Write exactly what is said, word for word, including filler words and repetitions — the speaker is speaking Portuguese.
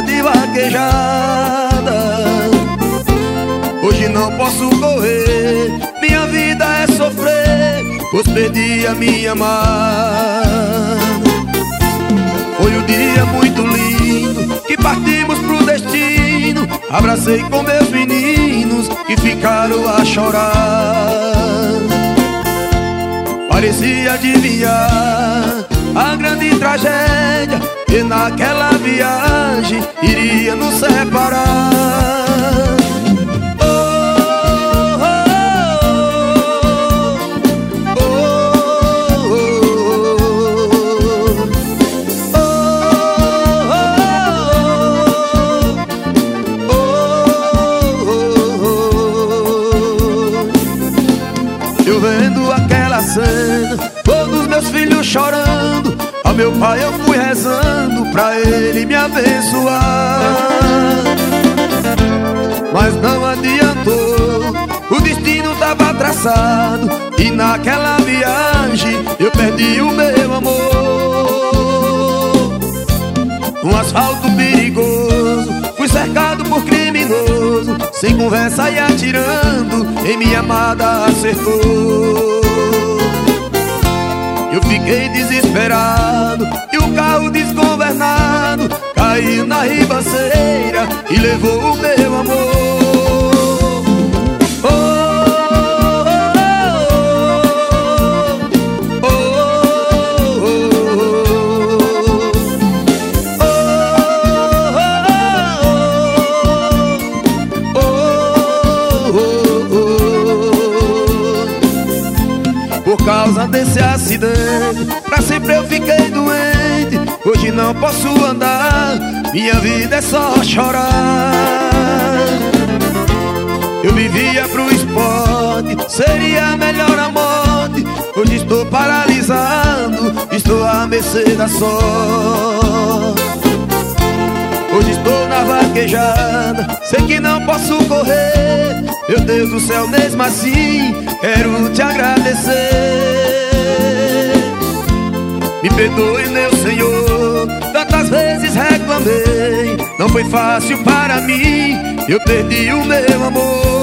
vida de vaquejada. Hoje não posso correr, minha vida é sofrer, pois perdi a minha amada. Foi um dia muito lindo que partimos pro destino. Abracei com meus meninos que ficaram a chorar. Parecia adivinhar a grande tragédia, que naquela viagem iria nos separar. Eu vendo aquela cena, todos meus filhos chorando, ao meu pai eu fui rezando pra ele me abençoar. Mas não adiantou, o destino tava traçado, e naquela viagem eu perdi o meu amor. Um asfalto perigoso, fui cercado por criminoso, sem conversa e atirando, em minha amada acertou. Eu fiquei desesperado e o carro desgovernado caiu na ribanceira e levou o meu amor. Por causa desse acidente, pra sempre eu fiquei doente. Hoje não posso andar, minha vida é só chorar. Eu vivia pro esporte, seria a melhor a morte. Hoje estou paralisado, estou à mercê da sorte. Hoje estou na vaquejada, sei que não posso correr. Meu Deus do céu, mesmo assim, quero te agradecer. Me perdoe, meu Senhor, tantas vezes reclamei. Não foi fácil para mim, eu perdi o meu amor.